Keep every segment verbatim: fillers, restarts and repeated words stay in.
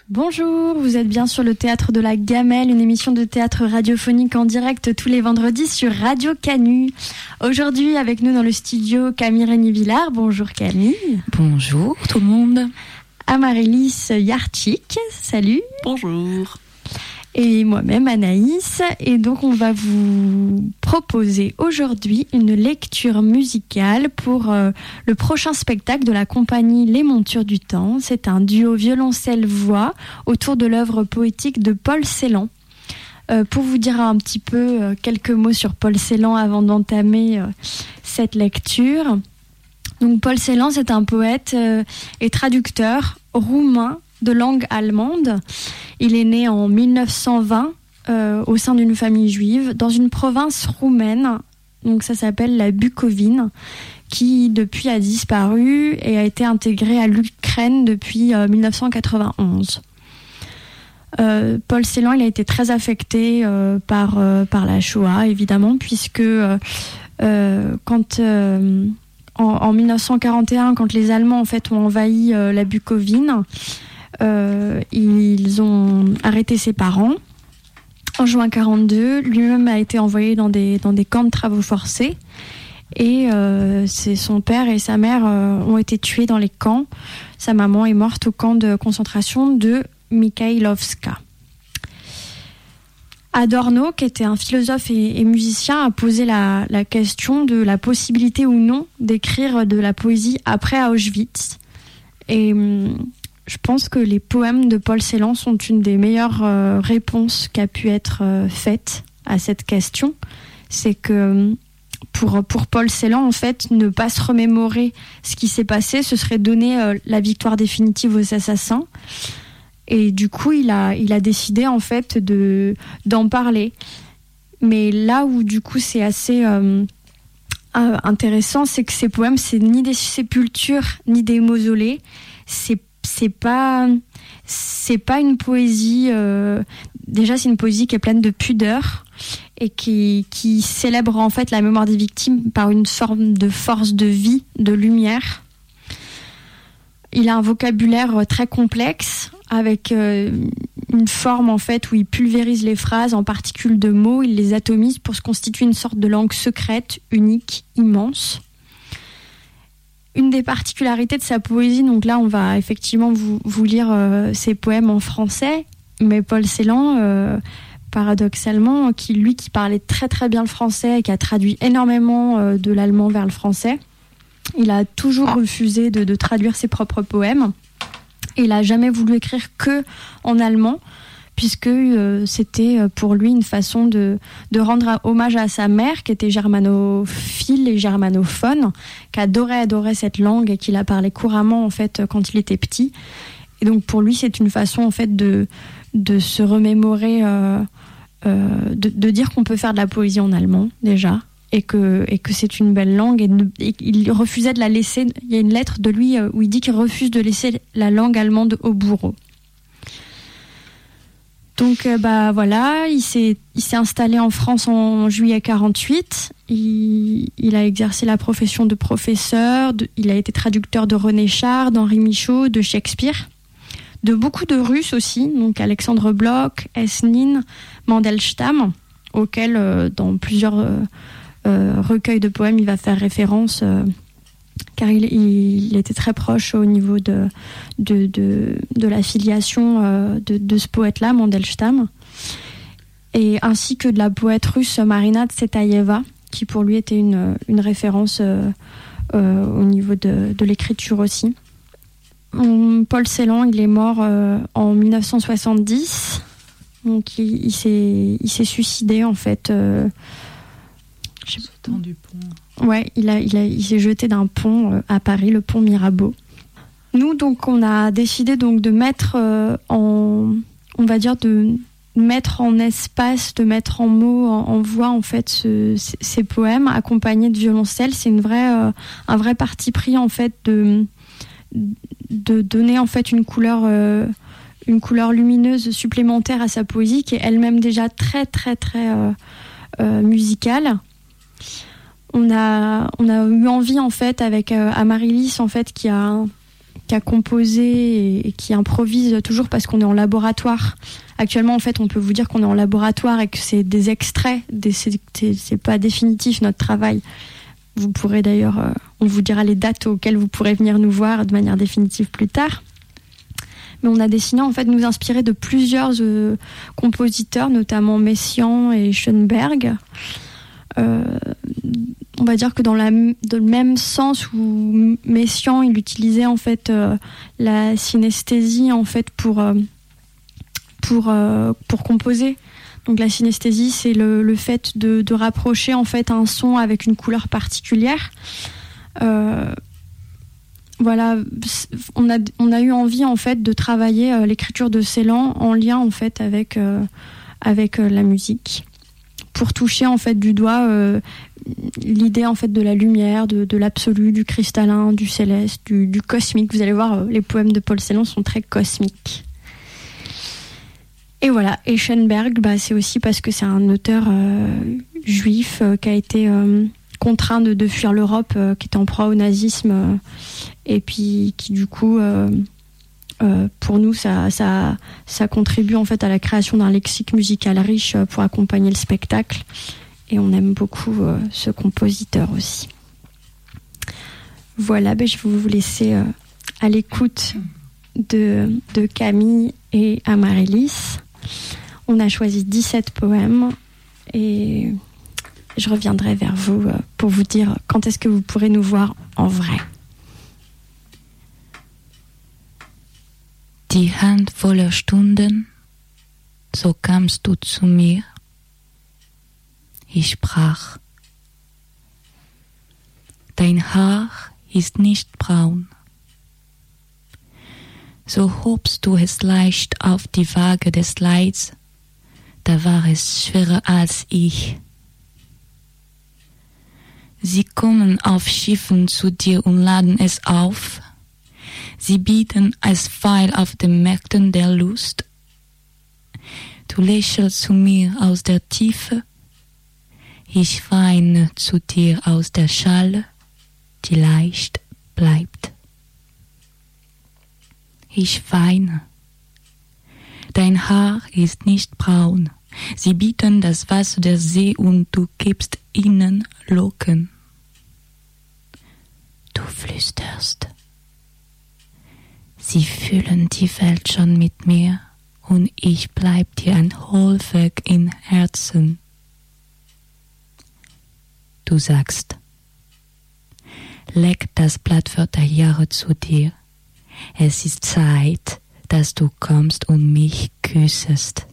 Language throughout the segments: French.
Bonjour, vous êtes bien sur le Théâtre de la Gamelle, une émission de théâtre radiophonique en direct tous les vendredis sur Radio Canu. Aujourd'hui, avec nous dans le studio, Camille Rény-Villard. Bonjour Camille. Bonjour tout le monde. Amaryllis Yarchik, salut. Bonjour. Et moi-même Anaïs. Et donc on va vous proposer aujourd'hui une lecture musicale pour euh, le prochain spectacle de la compagnie Les Montures du Temps. C'est un duo violoncelle-voix autour de l'œuvre poétique de Paul Celan. Euh, pour vous dire un petit peu euh, quelques mots sur Paul Celan avant d'entamer euh, cette lecture. Donc Paul Celan, c'est un poète euh, et traducteur roumain de langue allemande. Il est né en mille neuf cent vingt euh, au sein d'une famille juive dans une province roumaine, donc ça s'appelle la Bucovine, qui depuis a disparu et a été intégrée à l'Ukraine depuis euh, mille neuf cent quatre-vingt-onze. Euh, Paul Celan, il a été très affecté euh, par, euh, par la Shoah, évidemment, puisque euh, euh, quand... Euh, en, en mille neuf cent quarante et un, quand les Allemands en fait, ont envahi euh, la Bucovine, Euh, ils ont arrêté ses parents. En juin quarante-deux, lui-même a été envoyé dans des, dans des camps de travaux forcés. Et euh, c'est son père et sa mère euh, ont été tués dans les camps. Sa maman est morte au camp de concentration de Mikhailovska. Adorno, qui était un philosophe et, et musicien, a posé la, la question de la possibilité ou non d'écrire de la poésie après Auschwitz. Et je pense que les poèmes de Paul Celan sont une des meilleures euh, réponses qui a pu être euh, faite à cette question. C'est que pour, pour Paul Celan, en fait, ne pas se remémorer ce qui s'est passé, ce serait donner euh, la victoire définitive aux assassins. Et du coup, il a, il a décidé, en fait, de, d'en parler. Mais là où, du coup, c'est assez euh, euh, intéressant, c'est que ces poèmes, c'est ni des sépultures, ni des mausolées. C'est c'est pas c'est pas une poésie euh, déjà c'est une poésie qui est pleine de pudeur et qui qui célèbre en fait la mémoire des victimes par une forme de force de vie, de lumière. Il a un vocabulaire très complexe avec euh, une forme en fait où il pulvérise les phrases en particules de mots, il les atomise pour se constituer une sorte de langue secrète, unique, immense. Une des particularités de sa poésie, donc là on va effectivement vous, vous lire euh, ses poèmes en français, mais Paul Celan, euh, paradoxalement, qui lui qui parlait très très bien le français et qui a traduit énormément euh, de l'allemand vers le français, il a toujours refusé de, de traduire ses propres poèmes. Et il n'a jamais voulu écrire que en allemand, puisque euh, c'était pour lui une façon de, de rendre hommage à sa mère, qui était germanophile et germanophone, qui adorait, adorait cette langue et qui la parlait couramment en fait, quand il était petit. Et donc pour lui, c'est une façon en fait, de, de se remémorer, euh, euh, de, de dire qu'on peut faire de la poésie en allemand, déjà, et que, et que c'est une belle langue. Et, de, et il refusait de la laisser. Il y a une lettre de lui où il dit qu'il refuse de laisser la langue allemande au bourreau. Donc euh, bah voilà, il s'est il s'est installé en France en juillet quarante-huit. Il, il a exercé la profession de professeur. De, il a été traducteur de René Char, d'Henri Michaud, de Shakespeare, de beaucoup de Russes aussi, donc Alexandre Blok, Esnin, Mandelstam, auquel euh, dans plusieurs euh, euh, recueils de poèmes il va faire référence. Euh, car il, il, il était très proche au niveau de, de, de, de la filiation euh, de, de ce poète-là, Mandelstam, et ainsi que de la poète russe Marina Tsvetaeva, qui pour lui était une, une référence euh, euh, au niveau de, de l'écriture aussi. Paul Celan, il est mort euh, en mille neuf cent soixante-dix, donc il, il, s'est, il s'est suicidé en fait. Euh, Sautant du pont. Ouais, il, a, il, a, il s'est jeté d'un pont à Paris, le pont Mirabeau. Nous, donc, on a décidé donc de mettre euh, en, on va dire, de mettre en espace, de mettre en mots, en, en voix, en fait, ce, ces, ces poèmes accompagnés de violoncelle. C'est une vraie, euh, un vrai parti pris, en fait, de, de donner, en fait, une couleur, euh, une couleur lumineuse supplémentaire à sa poésie, qui est elle-même déjà très, très, très euh, euh, musicale. On a, on a eu envie, en fait, avec euh, Amaryllis, en fait, qui a, qui a composé et, et qui improvise toujours parce qu'on est en laboratoire. Actuellement, en fait, on peut vous dire qu'on est en laboratoire et que c'est des extraits, des, c'est, c'est pas définitif notre travail. Vous pourrez d'ailleurs, euh, on vous dira les dates auxquelles vous pourrez venir nous voir de manière définitive plus tard. Mais on a décidé en fait de nous inspirer de plusieurs euh, compositeurs, notamment Messiaen et Schoenberg. Euh, on va dire que dans, la, dans le même sens où Messiaen il utilisait en fait euh, la synesthésie en fait pour euh, pour euh, pour composer. Donc la synesthésie, c'est le, le fait de, de rapprocher en fait un son avec une couleur particulière. Euh, voilà, on a on a eu envie en fait de travailler euh, l'écriture de Celan en lien en fait avec euh, avec euh, la musique, pour toucher en fait du doigt euh, l'idée en fait de la lumière, de, de l'absolu, du cristallin, du céleste, du, du cosmique. Vous allez voir, euh, les poèmes de Paul Celan sont très cosmiques. Et voilà, et Schoenberg, bah, c'est aussi parce que c'est un auteur euh, juif euh, qui a été euh, contraint de, de fuir l'Europe, euh, qui était en proie au nazisme, euh, et puis qui du coup, euh, euh, pour nous, ça, ça, ça contribue en fait à la création d'un lexique musical riche pour accompagner le spectacle. Et on aime beaucoup euh, ce compositeur aussi. Voilà, ben, je vais vous laisser euh, à l'écoute de, de Camille et Amaryllis. On a choisi dix-sept poèmes et je reviendrai vers vous pour vous dire quand est-ce que vous pourrez nous voir en vrai. Die Hand voller Stunden, so kamst du zu mir. Ich sprach, dein Haar ist nicht braun. So hobst du es leicht auf die Waage des Leids, da war es schwerer als ich. Sie kommen auf Schiffen zu dir und laden es auf. Sie bieten als Pfeil auf den Märkten der Lust. Du lächelst zu mir aus der Tiefe, ich weine zu dir aus der Schale, die leicht bleibt. Ich weine. Dein Haar ist nicht braun. Sie bieten das Wasser der See und du gibst ihnen Locken. Du flüsterst. Sie füllen die Welt schon mit mir und ich bleib dir ein Hohlweg im Herzen. Du sagst, leg das Blatt für der Jahre zu dir. Es ist Zeit, dass du kommst und mich küssest.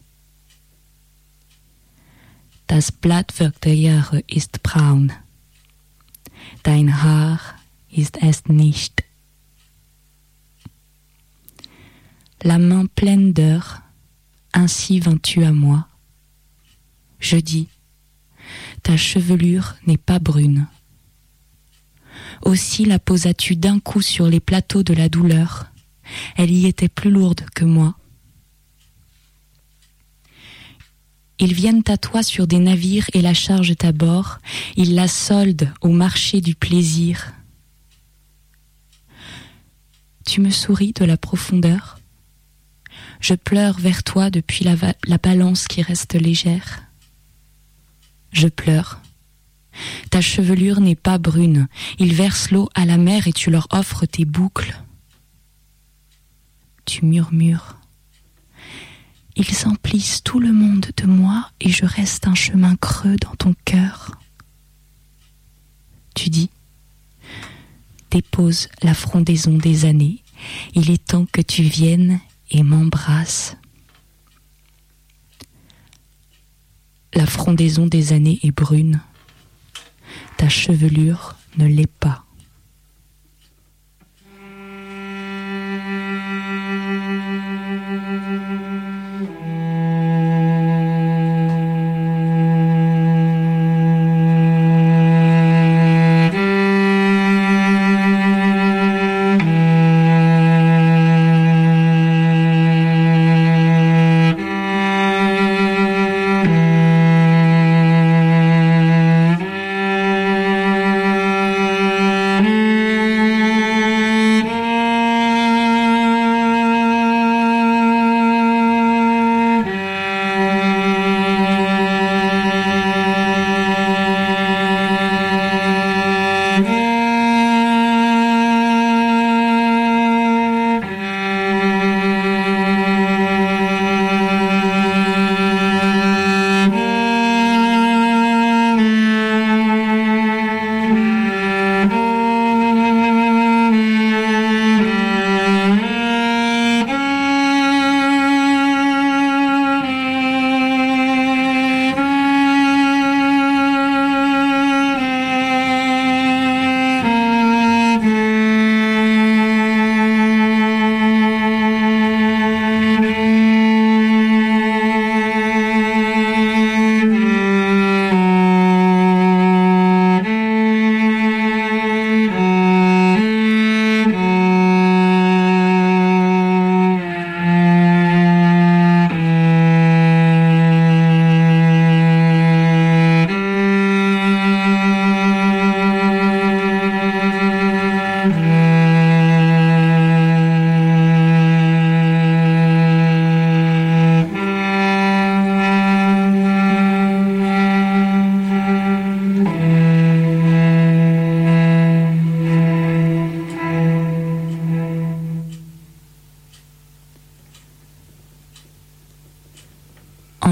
Das Blattwerk der Jahre ist braun. Dein Haar ist es nicht. La main pleine d'heures, ainsi vins-tu à moi. Je dis, ta chevelure n'est pas brune. Aussi la posas-tu d'un coup sur les plateaux de la douleur. Elle y était plus lourde que moi. Ils viennent à toi sur des navires et la chargent à bord. Ils la soldent au marché du plaisir. Tu me souris de la profondeur. Je pleure vers toi depuis la, va- la balance qui reste légère. Je pleure. Ta chevelure n'est pas brune. Ils versent l'eau à la mer et tu leur offres tes boucles. Tu murmures. Ils emplissent tout le monde de moi et je reste un chemin creux dans ton cœur. Tu dis, dépose la frondaison des années. Il est temps que tu viennes et m'embrasses. La frondaison des années est brune. Ta chevelure ne l'est pas.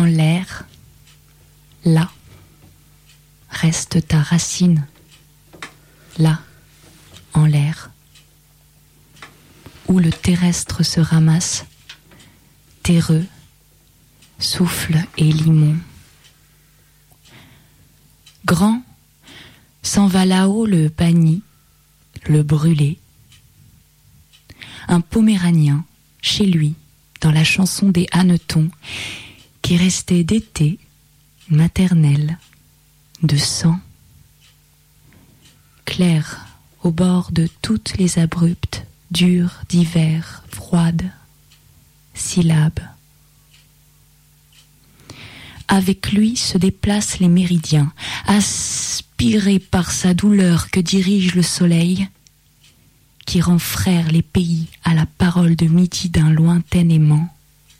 en l'air, là, reste ta racine, là, en l'air, où le terrestre se ramasse, terreux, souffle et limon. Grand, s'en va là-haut le banni, le brûlé. Un poméranien, chez lui, dans la chanson des hannetons, qui restait d'été, maternelle, de sang. Clair, au bord de toutes les abruptes, dures d'hiver, froides, syllabes. Avec lui se déplacent les méridiens, aspirés par sa douleur que dirige le soleil, qui rend frères les pays à la parole de midi d'un lointain aimant.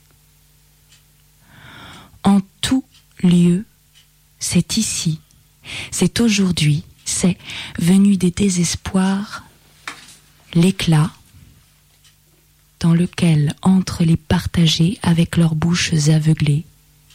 En tout lieu, c'est ici, c'est aujourd'hui, c'est venu des désespoirs, l'éclat dans lequel entrent les partagés avec leurs bouches aveuglées.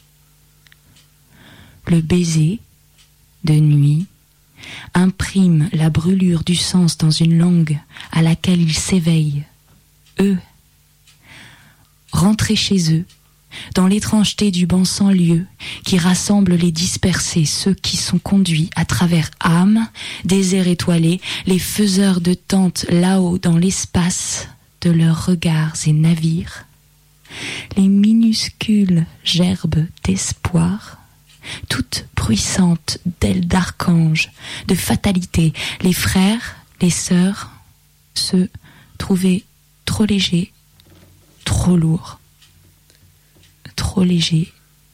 Le baiser, de nuit, imprime la brûlure du sens dans une langue à laquelle ils s'éveillent, eux, rentrés chez eux, dans l'étrangeté du banc sans lieu qui rassemble les dispersés, ceux qui sont conduits à travers âmes, déserts étoilés, les faiseurs de tentes là-haut dans l'espace de leurs regards et navires, les minuscules gerbes d'espoir, toutes bruissantes d'ailes d'archanges, de fatalité, les frères, les sœurs, se trouvaient trop légers, trop lourds, trop légers,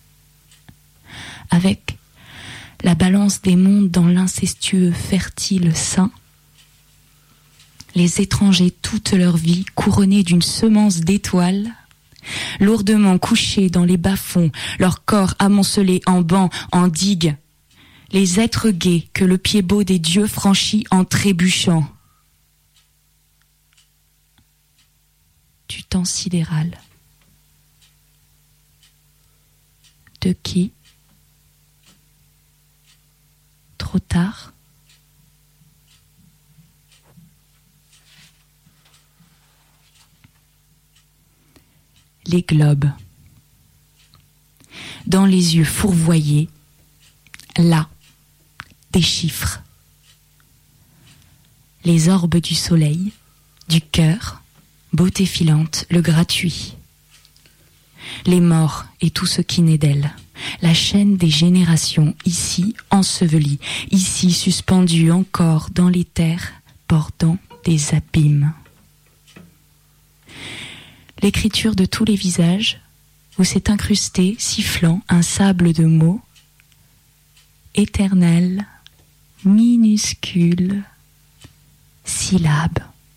avec la balance des mondes dans l'incestueux fertile sein, les étrangers toute leur vie couronnés d'une semence d'étoiles, lourdement couchés dans les bas-fonds, leur corps amoncelé en bancs, en digues, les êtres gais que le pied beau des dieux franchit en trébuchant. Du temps sidéral. De qui? Trop tard? Les globes. Dans les yeux fourvoyés, là, des chiffres. Les orbes du soleil, du cœur, beauté filante, le gratuit. Les morts et tout ce qui naît d'elles. La chaîne des générations, ici ensevelie, ici suspendue encore dans les terres, bordant des abîmes. L'écriture de tous les visages, où s'est incrusté, sifflant, un sable de mots, éternel, minuscule, syllabes.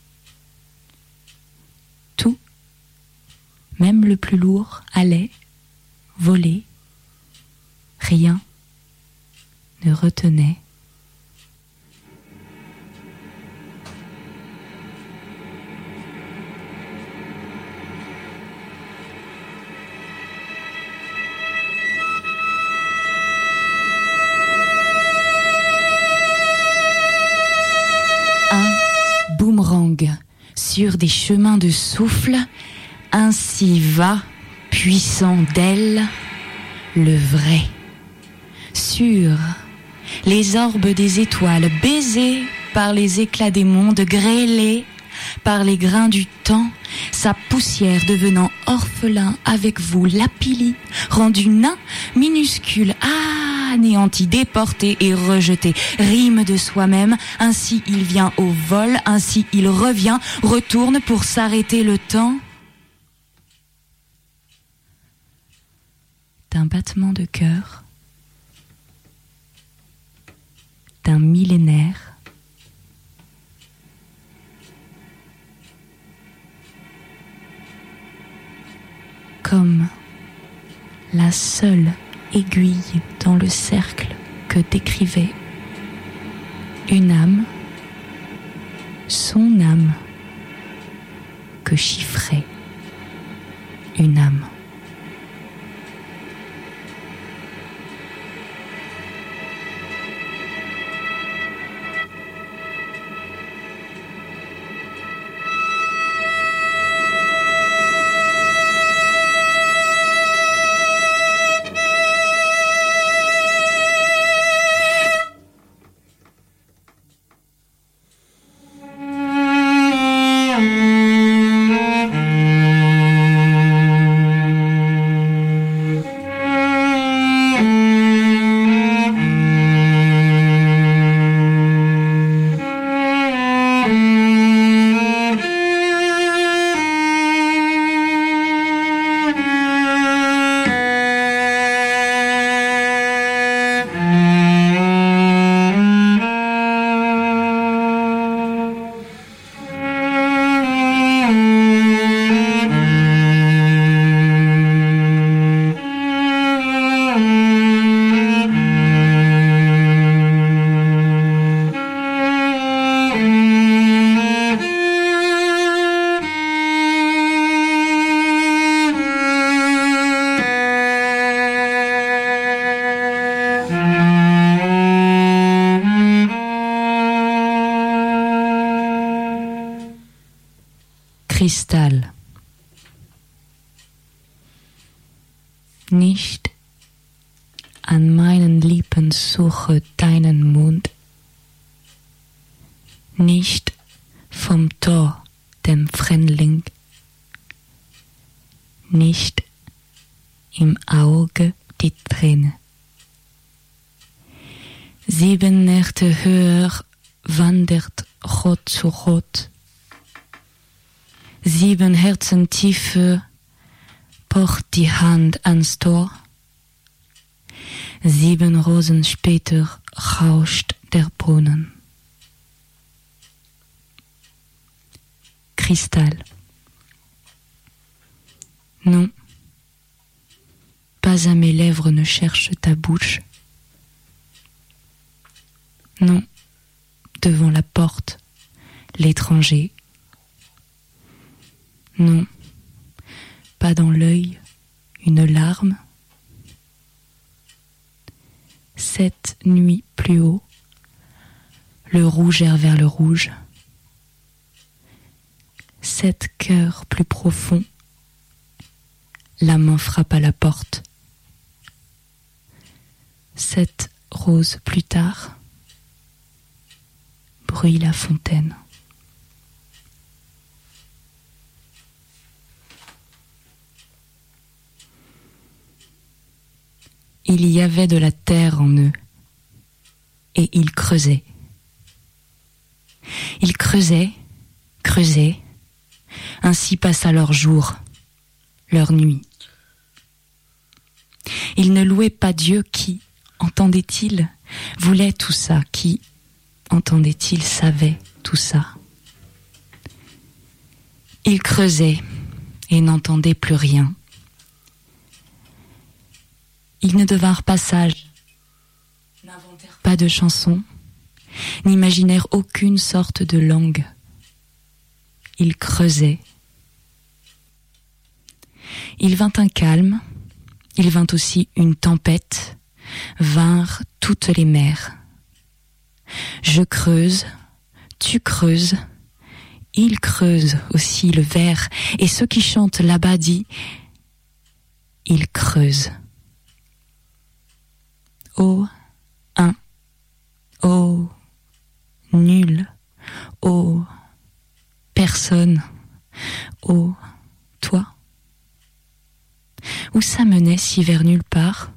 Tout, même le plus lourd, allait, voler, rien ne retenait. Sur des chemins de souffle, ainsi va, puissant d'elle, le vrai. Sur les orbes des étoiles, baisés par les éclats des mondes, grêlés par les grains du temps, sa poussière devenant orphelin avec vous, lapili, rendu nain, minuscule, anéanti, déporté et rejeté, rime de soi-même, ainsi il vient au vol, ainsi il revient, retourne pour s'arrêter le temps. D'un battement de cœur, d'un millénaire, comme la seule aiguille dans le cercle que décrivait une âme, son âme, que chiffrait une âme. Kristall. Nicht an meinen Lippen suche deinen Mund, nicht vom Tor dem Fremdling, nicht im Auge die Träne. Sieben Nächte höher wandert Rot zu Rot, sieben Herzen tiefer pocht die Hand ans Tor, sieben Rosen später rauscht der Brunnen. Kristall. Non, pas à mes lèvres ne cherche ta bouche. Non, devant la porte, l'étranger. Non, pas dans l'œil, une larme. Sept nuits plus haut, le rouge erre vers le rouge. Sept cœurs plus profonds, la main frappe à la porte. Sept roses plus tard, bruit la fontaine. Il y avait de la terre en eux, et ils creusaient. Ils creusaient, creusaient, ainsi passa leur jour, leur nuit. Ils ne louaient pas Dieu qui, entendait-il, voulait tout ça, qui, entendait-il, savait tout ça. Ils creusaient et n'entendaient plus rien. Ils ne devinrent pas sages, n'inventèrent pas de chansons, n'imaginèrent aucune sorte de langue. Ils creusaient. Il vint un calme, il vint aussi une tempête, vinrent toutes les mers. Je creuse, tu creuses, il creuse aussi le vers, et ceux qui chantent là-bas disent, il creuse. Oh, un, oh, nul, oh, personne, oh, toi. Où ça menait si vers nulle part?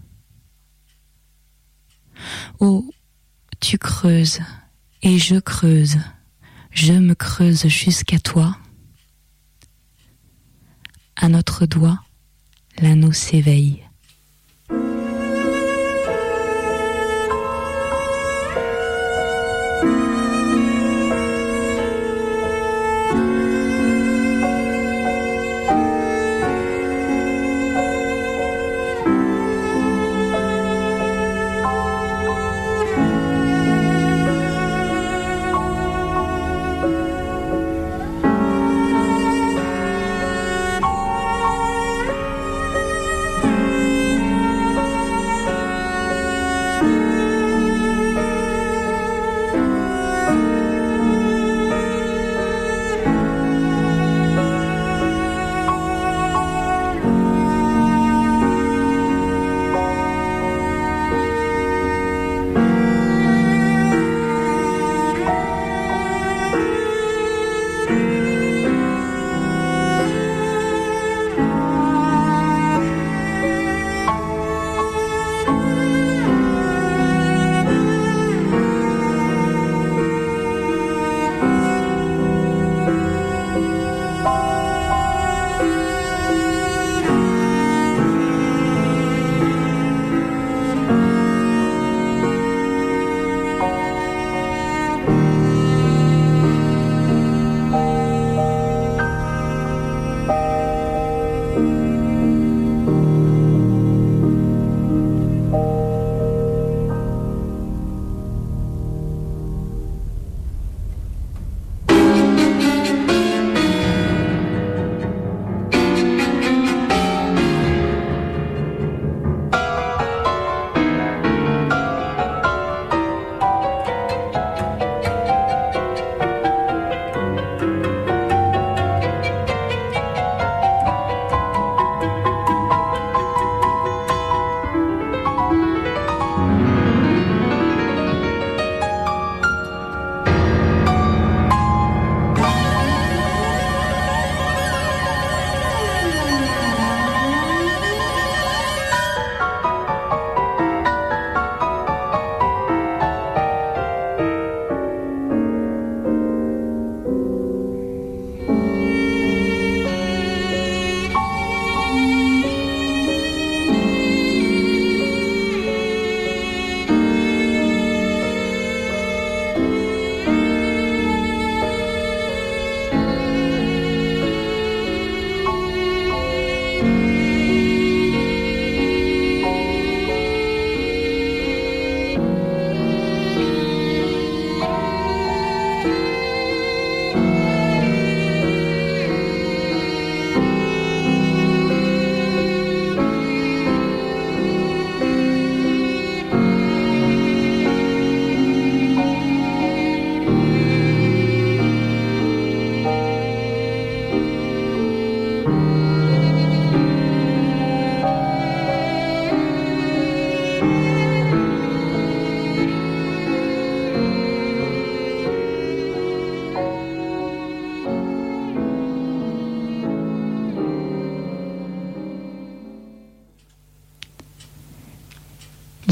Oh, tu creuses, et je creuse, je me creuse jusqu'à toi. À notre doigt, l'anneau s'éveille.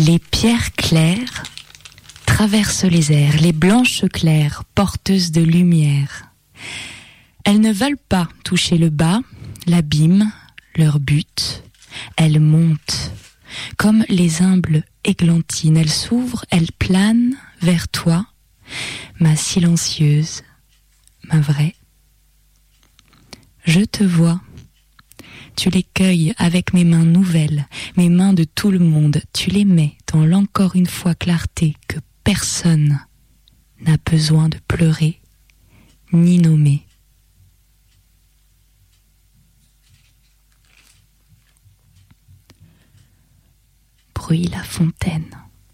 Les pierres claires traversent les airs, les blanches claires, porteuses de lumière. Elles ne veulent pas toucher le bas, l'abîme, leur but. Elles montent, comme les humbles églantines. Elles s'ouvrent, elles planent vers toi, ma silencieuse, ma vraie. Je te vois. Tu les cueilles avec mes mains nouvelles, mes mains de tout le monde. Tu les mets dans l'encore une fois clarté que personne n'a besoin de pleurer ni nommer. Bruit la fontaine.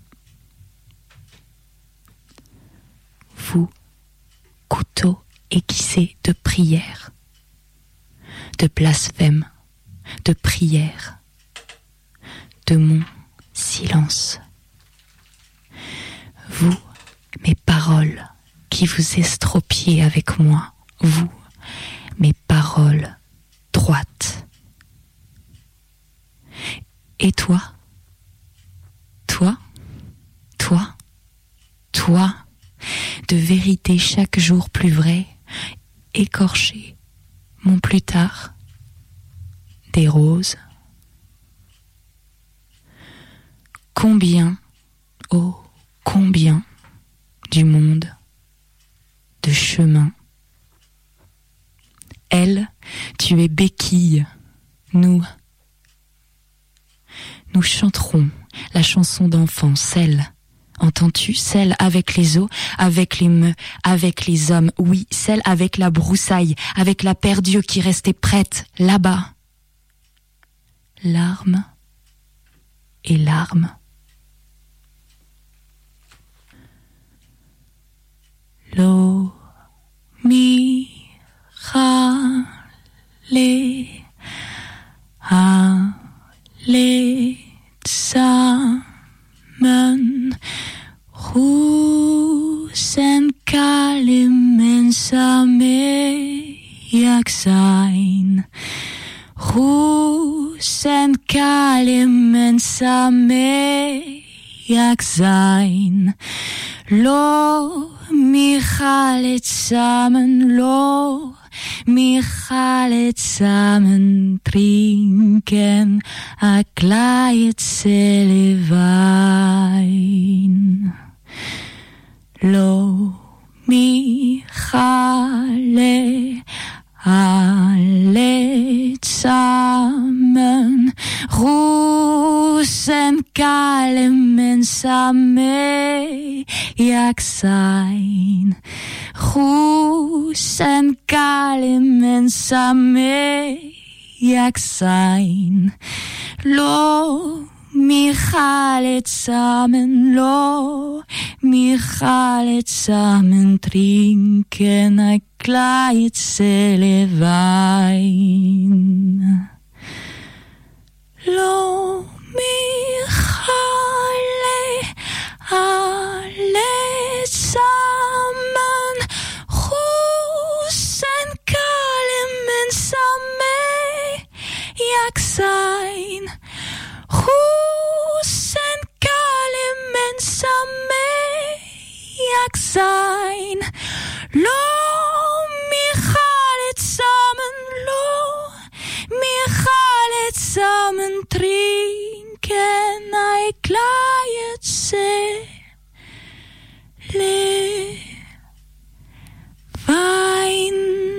Vous, couteau aiguisé de prière, de blasphème, de prière, de mon silence. Vous, mes paroles qui vous estropiez avec moi, vous, mes paroles droites. Et toi, toi, toi, toi, de vérité chaque jour plus vraie, écorché, mon plus tard, des roses. Combien, oh, combien du monde, de chemin. Elle, tu es béquille, nous, nous chanterons la chanson d'enfant, celle, entends-tu, celle avec les os, avec les meux, avec les hommes, oui, celle avec la broussaille, avec la perdue qui restait prête, là-bas. Larmes et larmes. Lo mi ra le a le zusammen Rusen kalimen same jak sein Rusen kalimen same jak sein Lo Michalet zusammen, lo, Michalet zusammen trinken, a gleiet Seele Wein. Lo, Michale, alle zusammen, Rusen kalemen same, jak sein. Rusen kalemen same, jak sein. Lo, Michale zusammen, lo, Michale zusammen trinken, a gleiet Seele Wein. Lo, Michale, alle zusammen, Rusen kalemen same, jak sein. Rusen kalemen same, jak sein. Lo, Michale zusammen, lo, Michale zusammen trinken, a gleiet Seele Wein.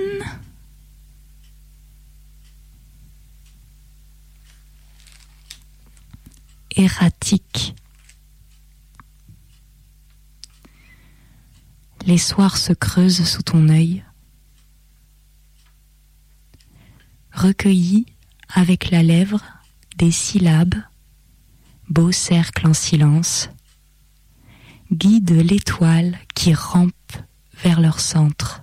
Erratique. Les soirs se creusent sous ton œil, recueillis avec la lèvre des syllabes, beau cercle en silence, guide l'étoile qui rampe vers leur centre.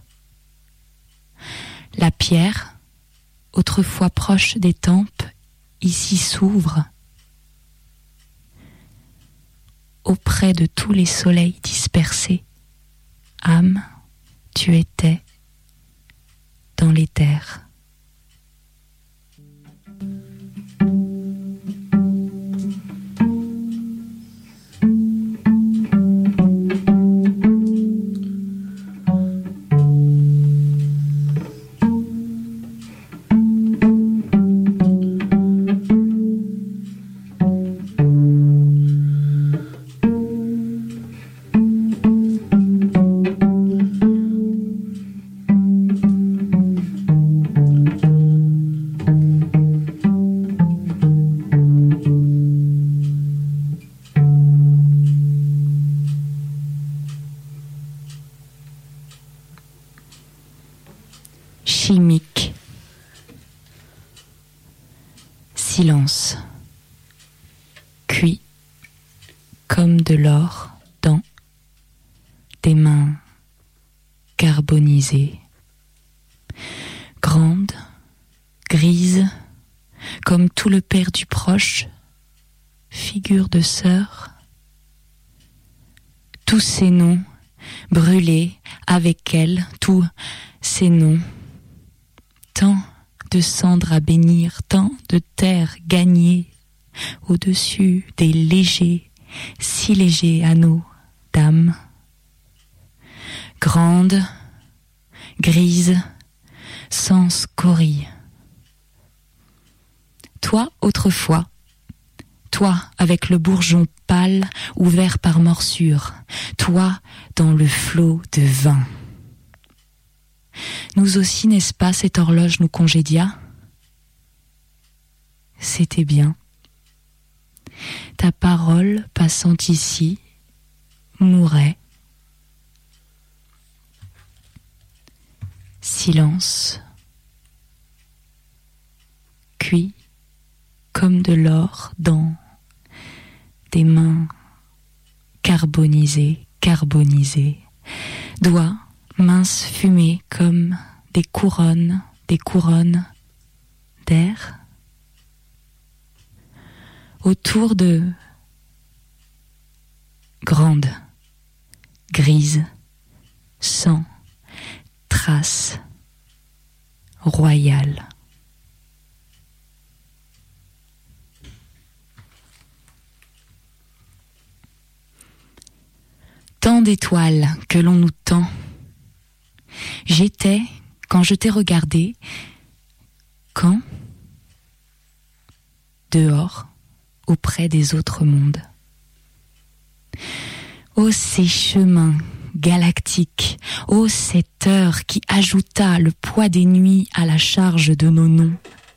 La pierre, autrefois proche des tempes, ici s'ouvre. Auprès de tous les soleils dispersés, âme, tu étais dans l'éther. Silence, cuit comme de l'or dans des mains carbonisées, grande, grise, comme tout le perdu proche, figure de sœur. Tous ces noms brûlés avec elle, tous ces noms, tant de cendres à bénir, tant de terre gagnée au-dessus des légers, si légers anneaux d'âme. Grande, grise, sans scorie. Toi, autrefois, toi avec le bourgeon pâle ouvert par morsure, toi dans le flot de vin. Nous aussi, n'est-ce pas, cette horloge nous congédia? C'était bien. Ta parole passant ici mourait. Silence, cuit comme de l'or dans des mains carbonisées, carbonisées, doigts minces fumées comme des couronnes, des couronnes d'air. Autour de grandes, grises, sans traces, royales. Tant d'étoiles que l'on nous tend. J'étais, quand je t'ai regardé, quand dehors, auprès des autres mondes. Ô ces chemins galactiques, ô cette heure qui ajouta le poids des nuits à la charge de nos noms.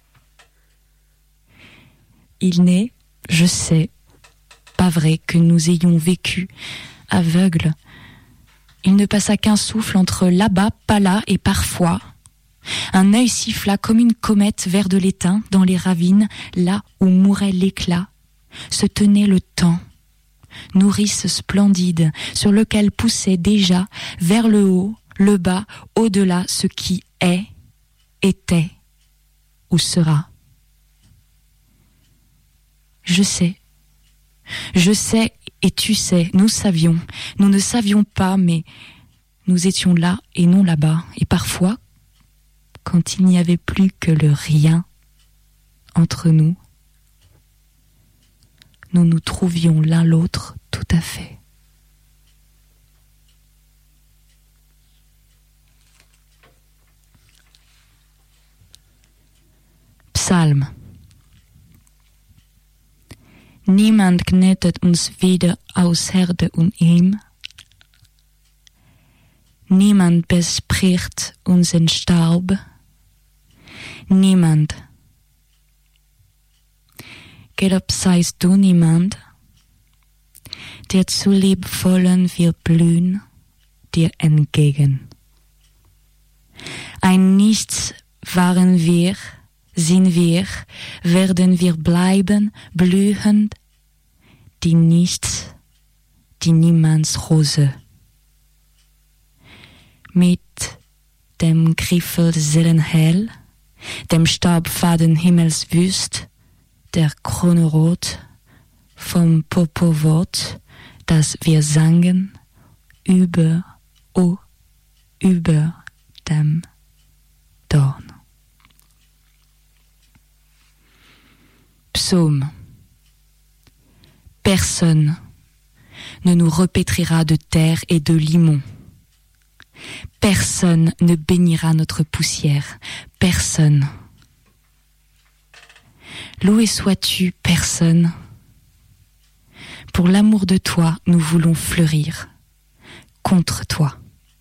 Il n'est, je sais, pas vrai que nous ayons vécu aveugles. Il ne passa qu'un souffle entre là-bas, pas là et parfois. Un œil siffla comme une comète vers de l'étain dans les ravines, là où mourait l'éclat. Se tenait le temps, nourrice splendide, sur lequel poussait déjà, vers le haut, le bas, au-delà, ce qui est, était ou sera. Je sais, je sais et tu sais, nous savions, nous ne savions pas, mais nous étions là et non là-bas, et parfois, quand il n'y avait plus que le rien entre nous, nous nous trouvions l'un l'autre tout à fait. Psalm. Niemand knetet uns wieder aus Herde und ihm. Niemand bespricht unseren Staub. Niemand. Gelobt seist du niemand, der zu liebvollen wir blühen dir entgegen. Ein Nichts waren wir, sind wir, werden wir bleiben, blühend, die Nichts, die Niemandsrose. Mit dem Griffel Seelenhell, dem Staubfaden Himmelswüst, der Krone rot, vom Popowort, das wir sangen, über, oh, über dem Dorn. Psaume. Personne ne nous repétrira de terre et de limon. Personne ne bénira notre poussière. Personne. Loué sois-tu, personne. Pour l'amour de toi, nous voulons fleurir. Contre toi.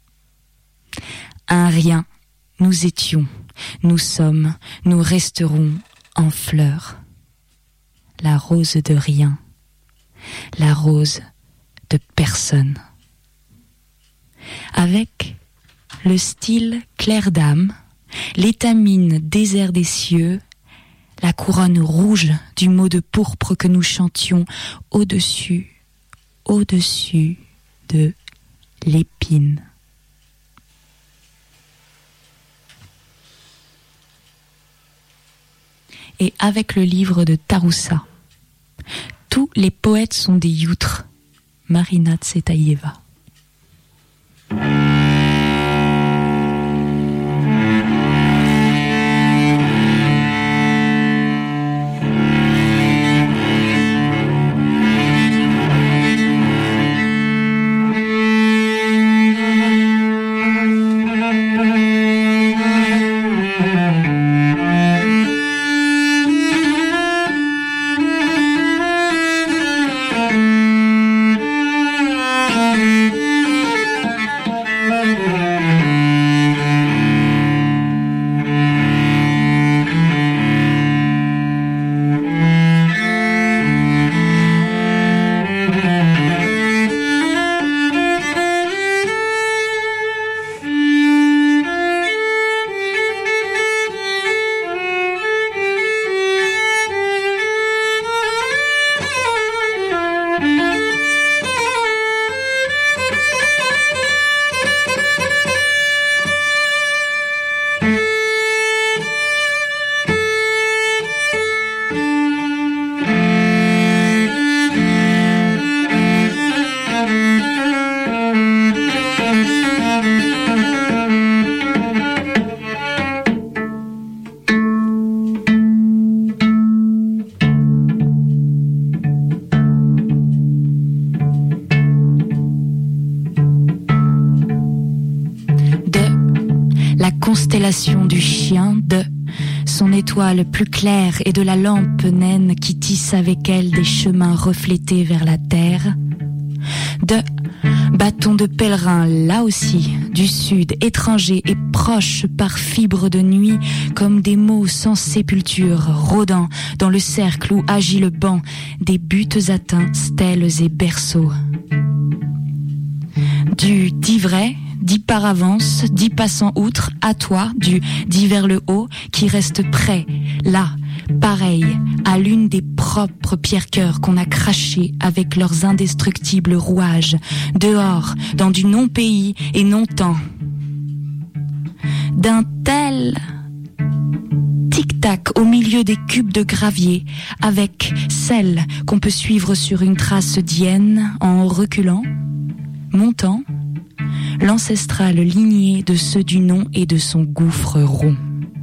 Un rien, nous étions, nous sommes, nous resterons en fleurs. La rose de rien. La rose de personne. Avec le style clair d'âme, l'étamine désert des cieux, la couronne rouge du mot de pourpre que nous chantions au-dessus, au-dessus de l'épine. Et avec le livre de Taroussa, tous les poètes sont des youtres. Marina Tsvetaeva. Constellation du chien, de son étoile plus claire et de la lampe naine qui tisse avec elle des chemins reflétés vers la terre, de bâton de pèlerin là aussi, du sud, étranger et proche par fibres de nuit, comme des mots sans sépulture, rôdant dans le cercle où agit le banc des buttes atteints, stèles et berceaux. Du dit vrai, dit par avance, dit passant outre, à toi, du dit vers le haut, qui reste près, là, pareil, à l'une des propres pierre-cœurs qu'on a crachées avec leurs indestructibles rouages, dehors, dans du non-pays et non-temps. D'un tel tic-tac au milieu des cubes de gravier, avec celle qu'on peut suivre sur une trace d'hyène en reculant, montant, l'ancestrale lignée de ceux du nom et de son gouffre rond.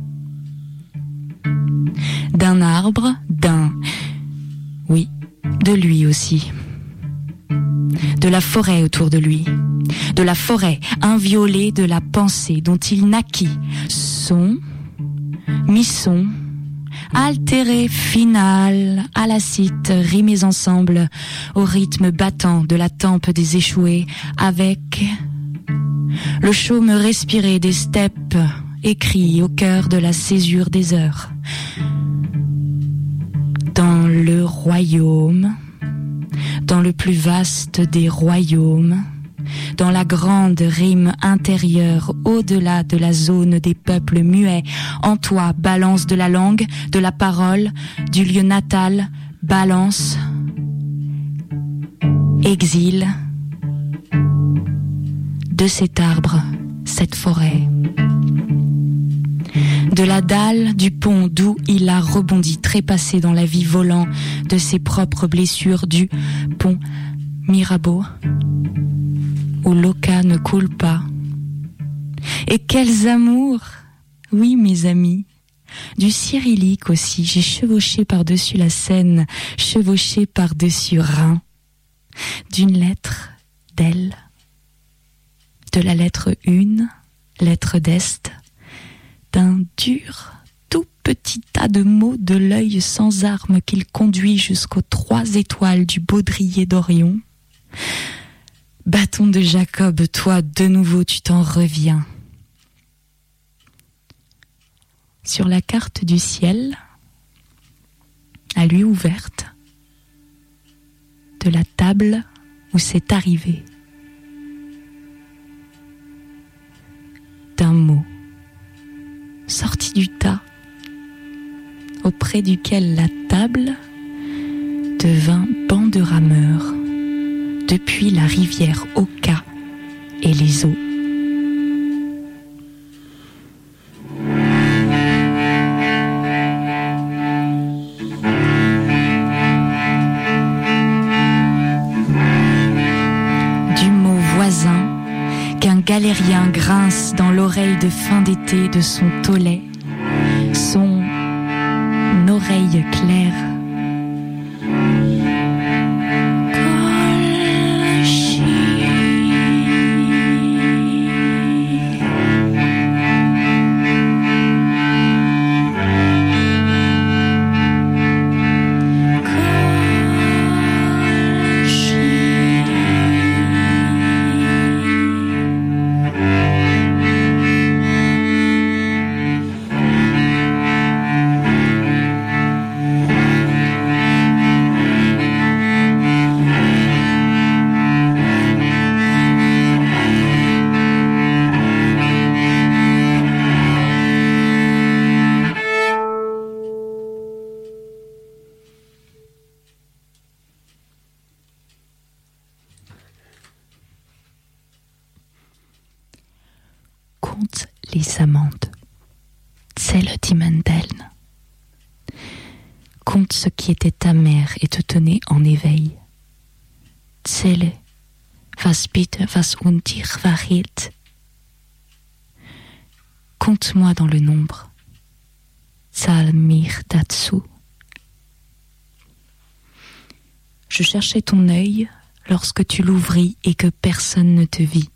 D'un arbre, d'un... oui, de lui aussi. De la forêt autour de lui. De la forêt inviolée de la pensée dont il naquit. Son, mi-son, altéré, final, à la cite, rimés ensemble, au rythme battant de la tempe des échoués, avec le chaume respiré des steppes, écrit au cœur de la césure des heures. Dans le royaume, dans le plus vaste des royaumes, dans la grande rime intérieure, au-delà de la zone des peuples muets, en toi, balance de la langue, de la parole, du lieu natal, balance, exil, de cet arbre, cette forêt. De la dalle du pont d'où il a rebondi, trépassé dans la vie volant de ses propres blessures du pont Mirabeau, où l'Oka ne coule pas. Et quels amours! Oui, mes amis. Du cyrillique aussi, j'ai chevauché par-dessus la Seine, chevauché par-dessus Rhin. D'une lettre d'elle, de la lettre une, lettre d'Est, d'un dur, tout petit tas de mots de l'œil sans armes qu'il conduit jusqu'aux trois étoiles du baudrier d'Orion. Bâton de Jacob, toi, de nouveau, tu t'en reviens. Sur la carte du ciel, à lui ouverte, de la table où c'est arrivé, d'un mot sorti du tas, auprès duquel la table devint banc de rameurs, depuis la rivière Oka et les eaux. Galérien grince dans l'oreille de fin d'été de son tollet, son oreille claire. Les amandes. Zähle die Mandeln. Compte ce qui était ta mère et te tenait en éveil. Zähle, was bitte, was und dir verhielt. Compte-moi dans le nombre. Zahl mir dazu. Je cherchais ton œil lorsque tu l'ouvris et que personne ne te vit.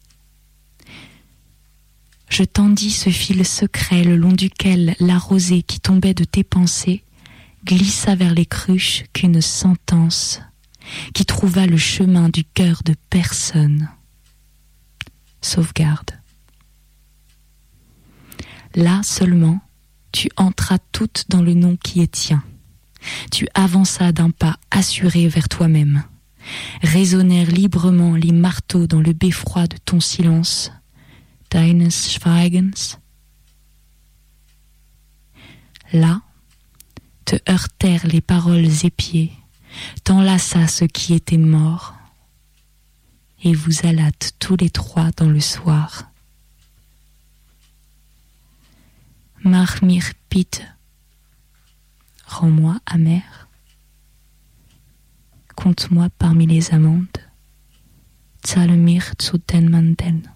Je tendis ce fil secret le long duquel la rosée qui tombait de tes pensées glissa vers les cruches qu'une sentence qui trouva le chemin du cœur de personne. Sauvegarde. Là seulement, tu entras toute dans le nom qui est tien. Tu avanças d'un pas assuré vers toi-même. Résonnèrent librement les marteaux dans le beffroi de ton silence. Deines Schweigens. Là, te heurtèrent les paroles épiées, t'enlaça ce qui était mort, et vous allâtes tous les trois dans le soir. Mach mir bitte, rends-moi amère, compte-moi parmi les amandes, zahle mir zu den Mandeln.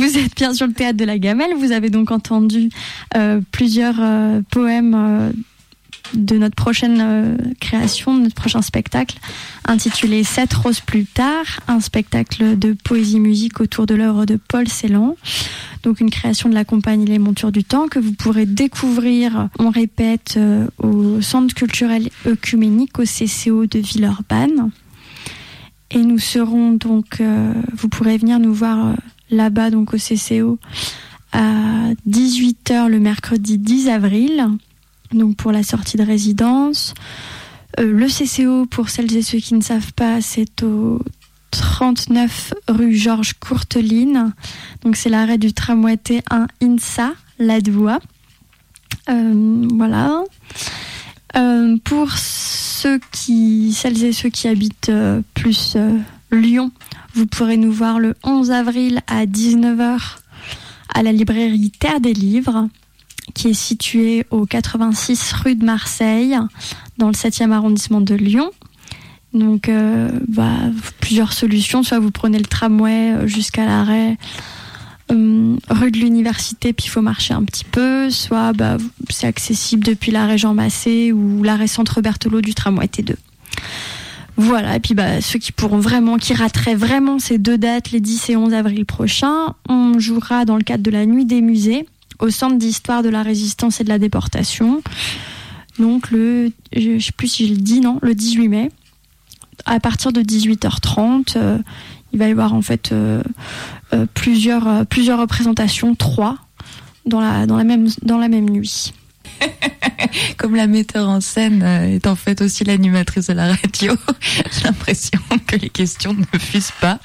vous êtes bien sur le théâtre de la Gamelle. Vous avez donc entendu euh, plusieurs euh, poèmes euh, de notre prochaine euh, création, de notre prochain spectacle, intitulé Sept roses plus tard, un spectacle de poésie-musique autour de l'œuvre de Paul Celan. Donc une création de la compagnie Les Montures du Temps que vous pourrez découvrir, on répète, euh, au Centre culturel œcuménique, au C C O de Villeurbanne. Et nous serons donc, euh, vous pourrez venir nous voir euh, là-bas, donc au C C O, à dix-huit heures le mercredi dix avril, donc pour la sortie de résidence. Euh, le C C O, pour celles et ceux qui ne savent pas, c'est au trente-neuf rue Georges Courteline. Donc c'est l'arrêt du tramway T un INSA, Ladoua. Euh, voilà. Euh, pour ceux qui, celles et ceux qui habitent euh, plus euh, Lyon, vous pourrez nous voir le onze avril à dix-neuf heures à la librairie Terre des Livres, qui est située au quatre-vingt-six rue de Marseille, dans le septième arrondissement de Lyon. Donc, euh, bah, plusieurs solutions. Soit vous prenez le tramway jusqu'à l'arrêt euh, rue de l'Université, puis il faut marcher un petit peu. Soit bah, c'est accessible depuis l'arrêt Jean Massé ou l'arrêt Centre Berthelot du tramway T deux. Voilà, et puis bah, ceux qui pourront vraiment, qui rateraient vraiment ces deux dates, les dix et onze avril prochains, on jouera dans le cadre de la Nuit des musées au Centre d'histoire de la résistance et de la déportation. Donc le, je ne sais plus si je le dis, non, le dix-huit mai. À partir de dix-huit heures trente, euh, il va y avoir en fait euh, euh, plusieurs, euh, plusieurs représentations, trois, dans la, dans la, même, dans la même nuit. Comme la metteur en scène est en fait aussi l'animatrice de la radio, j'ai l'impression que les questions ne fusent pas.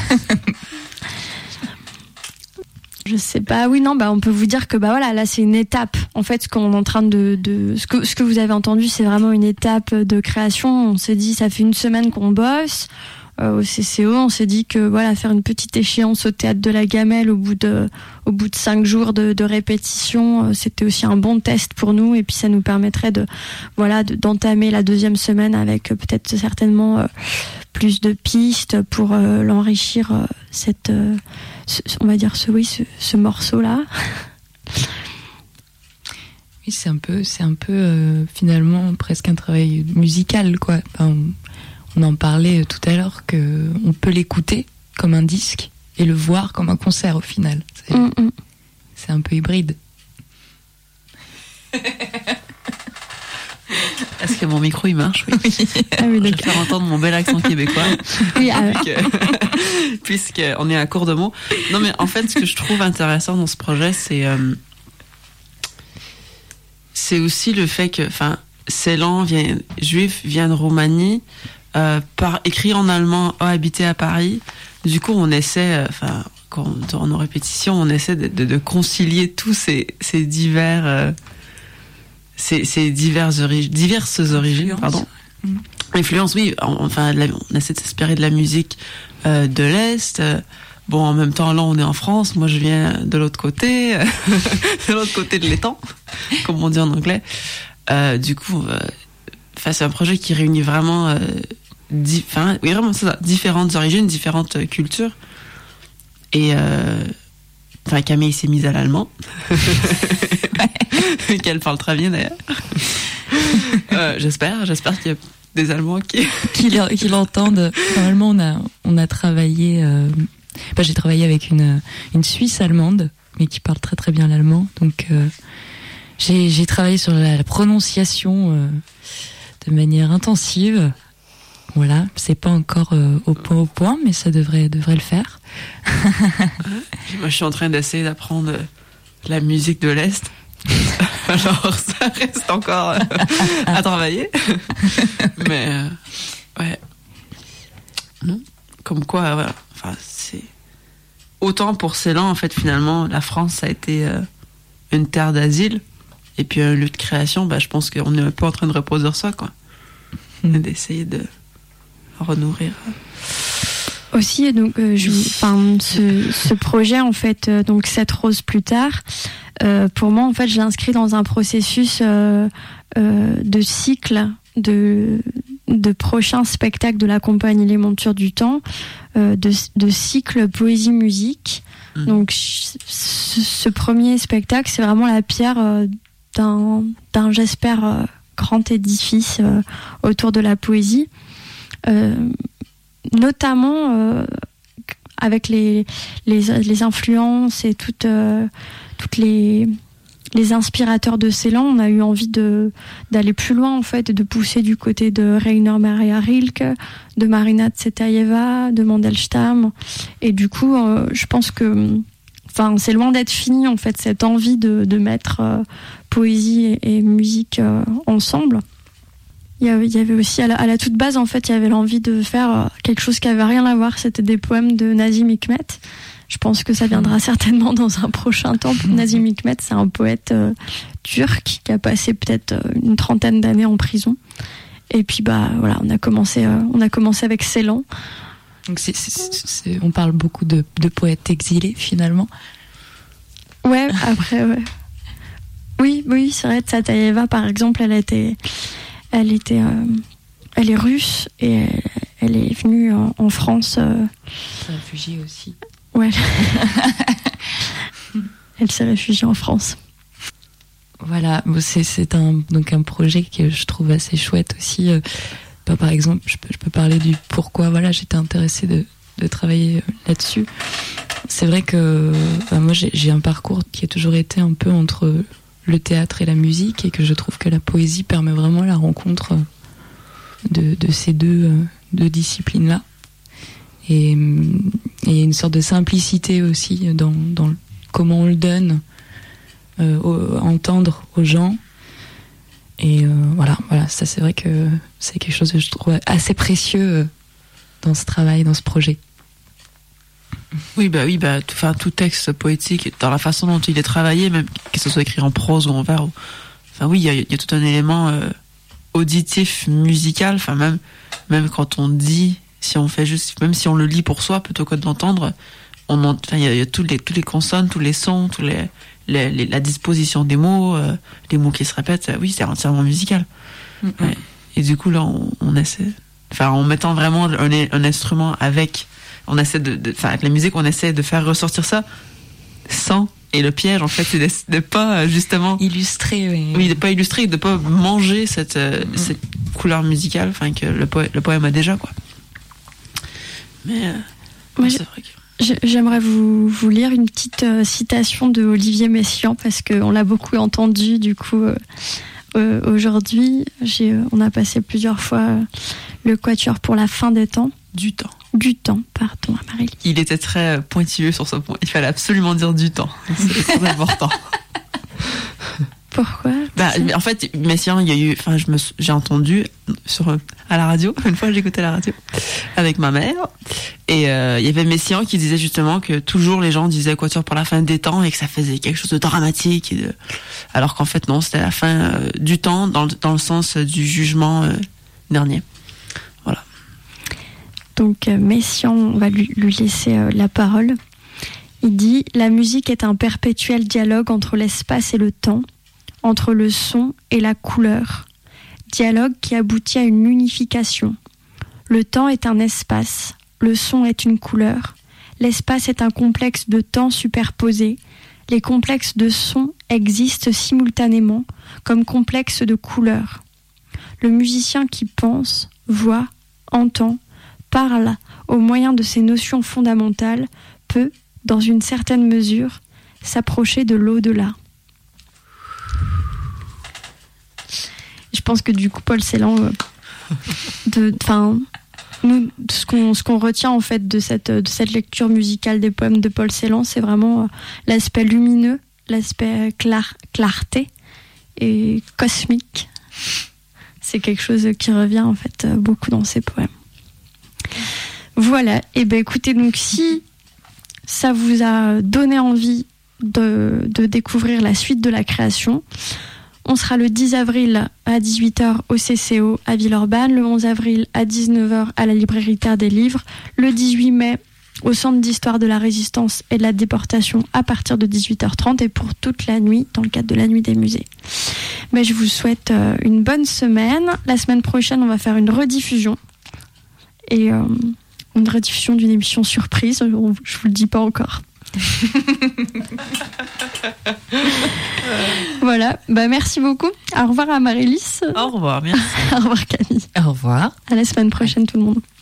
Je sais pas, oui, non, bah, on peut vous dire que, bah voilà, là, c'est une étape. En fait, ce qu'on est en train de, de, ce que, ce que vous avez entendu, c'est vraiment une étape de création. On s'est dit, ça fait une semaine qu'on bosse, euh, au C C O. On s'est dit que, voilà, faire une petite échéance au théâtre de la Gamelle au bout de, au bout de cinq jours de, de répétition, euh, c'était aussi un bon test pour nous. Et puis, ça nous permettrait de, voilà, de, d'entamer la deuxième semaine avec euh, peut-être certainement, euh, plus de pistes pour euh, l'enrichir, euh, cette, euh, ce, on va dire ce, oui, ce, ce morceau-là. Oui, c'est un peu, c'est un peu euh, finalement presque un travail musical, quoi. Enfin, on, on en parlait tout à l'heure que on peut l'écouter comme un disque et le voir comme un concert au final. C'est, mm -hmm. c'est un peu hybride. Est-ce que mon micro il marche? Oui. Oui. Ah oui, je vais faire entendre mon bel accent québécois. Oui, ah puisque on est à court de mots. Non, mais en fait, ce que je trouve intéressant dans ce projet, c'est euh, c'est aussi le fait que, enfin, Celan vient juif, vient de Roumanie, euh, par écrit en allemand, a habité à Paris. Du coup, on essaie, enfin, euh, quand on en répétition, on essaie de, de, de concilier tous ces ces divers euh, Ces, ces diverses, ori- diverses origines, Influence. pardon. Mmh. Influence, oui. Enfin, la, on essaie de s'inspirer de la musique euh, de l'Est. Euh, bon, en même temps, là, on est en France. Moi, je viens de l'autre côté, euh, de l'autre côté de l'étang, comme on dit en anglais. Euh, du coup, euh, c'est un projet qui réunit vraiment, euh, di- oui, vraiment c'est ça, différentes origines, différentes cultures. Et euh, enfin, Camille s'est mise à l'allemand. Qu'elle parle très bien d'ailleurs. euh, j'espère, j'espère qu'il y a des Allemands qui qui, qui l'entendent. Normalement, on a on a travaillé. Euh... Enfin, j'ai travaillé avec une une Suisse allemande, mais qui parle très très bien l'allemand. Donc euh, j'ai j'ai travaillé sur la, la prononciation euh, de manière intensive. Voilà, c'est pas encore euh, au point au point, mais ça devrait devrait le faire. Moi, je suis en train d'essayer d'apprendre la musique de l'Est. Alors, ça reste encore euh, à travailler. Mais, euh, ouais. Non. Comme quoi, euh, voilà. Enfin, c'est. Autant pour Celan, en fait, finalement, la France, ça a été euh, une terre d'asile. Et puis, un lieu de création, bah, je pense qu'on est un peu en train de reproduire ça, quoi. Et d'essayer de renourrir. Aussi, donc, euh, je, enfin, ce, ce projet, en fait, euh, donc, Sept roses plus tard, euh, pour moi, en fait, je l'ai inscrit dans un processus euh, euh, de cycle de, de prochains spectacles de la compagnie Les Montures du Temps, euh, de, de cycle poésie-musique. Mmh. Donc ce, ce premier spectacle, c'est vraiment la pierre euh, d'un, d'un j'espère, euh, grand édifice euh, autour de la poésie. Euh, notamment euh, avec les, les, les influences et toutes, euh, toutes les... les inspirateurs de Ceylan, on a eu envie de, d'aller plus loin en fait, de pousser du côté de Rainer Maria Rilke, de Marina Tsvetaeva, de Mandelstam. Et du coup, euh, je pense que enfin, c'est loin d'être fini en fait, cette envie de, de mettre euh, poésie et, et musique euh, ensemble. Il y, avait, il y avait aussi, à la, à la toute base, en fait, il y avait l'envie de faire euh, quelque chose qui avait rien à voir. C'était des poèmes de Nazım Hikmet. Je pense que ça viendra certainement dans un prochain temps. Nazım Hikmet, c'est un poète euh, turc qui a passé peut-être euh, une trentaine d'années en prison. Et puis bah voilà, on a commencé, euh, on a commencé avec Ceylan. Donc c'est, c'est, c'est, on parle beaucoup de, de poètes exilés finalement. Ouais, après ouais. Oui, oui, c'est vrai. Tsvetaeva, par exemple, elle était, elle était, euh, elle est russe et elle, elle est venue en, en France. Euh, réfugiée aussi. Ouais. Elle s'est réfugiée en France. Voilà, c'est, c'est un, donc un projet que je trouve assez chouette aussi. Euh, bah, par exemple, je peux, je peux parler du pourquoi voilà, j'étais intéressée de, de travailler là-dessus. C'est vrai que bah, moi j'ai, j'ai un parcours qui a toujours été un peu entre le théâtre et la musique, et que je trouve que la poésie permet vraiment la rencontre de, de ces deux, deux disciplines-là. Et il y a une sorte de simplicité aussi dans, dans comment on le donne euh, au, à entendre aux gens. Et euh, voilà, voilà, ça c'est vrai que c'est quelque chose que je trouve assez précieux dans ce travail, dans ce projet. Oui, bah oui, bah, tout, enfin, tout texte poétique, dans la façon dont il est travaillé, même que ce soit écrit en prose ou en vers, ou, enfin oui, il y a, il y a tout un élément euh, auditif, musical, enfin même, même quand on dit, si on fait juste, même si on le lit pour soi plutôt que d'entendre, on en, enfin, il y a, il y a tous les, tous les consonnes, tous les sons, tous les, les, les la disposition des mots, euh, les mots qui se répètent, oui, c'est entièrement musical. Mm-hmm. Ouais. Et du coup, là, on, on essaie, enfin, en mettant vraiment un, un instrument avec, on essaie de, de, enfin, avec la musique, on essaie de faire ressortir ça sans. Et le piège, en fait, c'est de, de pas, justement. Illustrer, oui. Oui, de pas illustrer, de pas manger cette, mm-hmm. cette couleur musicale, enfin, que le, po- le poème a déjà, quoi. Mais euh, moi, c'est vrai que... j'aimerais vous, vous lire une petite euh, citation de Olivier Messiaen, parce qu'on l'a beaucoup entendu, du coup, euh, euh, aujourd'hui. J'ai, euh, on a passé plusieurs fois euh, le Quatuor pour la fin des temps. Du temps. Du temps, pardon, à Marie. Il était très pointilleux sur ce point. Il fallait absolument dire du temps. C'est très important. Pourquoi? Bah, en fait, Messiaen, il y a eu, enfin, je me, j'ai entendu sur à la radio. Une fois, j'écoutais la radio avec ma mère, et euh, il y avait Messiaen qui disait justement que toujours les gens disaient Quatuor pour la fin des temps et que ça faisait quelque chose de dramatique, et de... alors qu'en fait non, c'était la fin euh, du temps dans le, dans le sens du jugement euh, dernier. Voilà. Donc euh, Messiaen, on va lui, lui laisser euh, la parole. Il dit: la musique est un perpétuel dialogue entre l'espace et le temps, entre le son et la couleur, dialogue qui aboutit à une unification. Le temps est un espace, le son est une couleur, l'espace est un complexe de temps superposé, les complexes de son existent simultanément comme complexes de couleurs. Le musicien qui pense, voit, entend, parle au moyen de ces notions fondamentales peut, dans une certaine mesure, s'approcher de l'au-delà. Je pense que du coup, Paul Celan, euh, de, enfin, nous, ce qu'on, ce qu'on retient en fait de cette, de cette lecture musicale des poèmes de Paul Celan, c'est vraiment euh, l'aspect lumineux, l'aspect clar, clarté et cosmique. C'est quelque chose qui revient en fait euh, beaucoup dans ses poèmes. Voilà. Et ben écoutez, donc si ça vous a donné envie de, de découvrir la suite de la création, on sera le dix avril à dix-huit heures au C C O à Villeurbanne, le onze avril à dix-neuf heures à la librairie Terre des Livres, le dix-huit mai au Centre d'histoire de la résistance et de la déportation à partir de dix-huit heures trente et pour toute la nuit dans le cadre de la nuit des musées. Mais je vous souhaite euh, une bonne semaine. La semaine prochaine, on va faire une rediffusion et euh, une rediffusion d'une émission surprise. Je vous le dis pas encore. Voilà, bah, merci beaucoup. Au revoir à Marie-Lys. Au revoir, merci. Au revoir Camille. Au revoir. À la semaine prochaine tout le monde.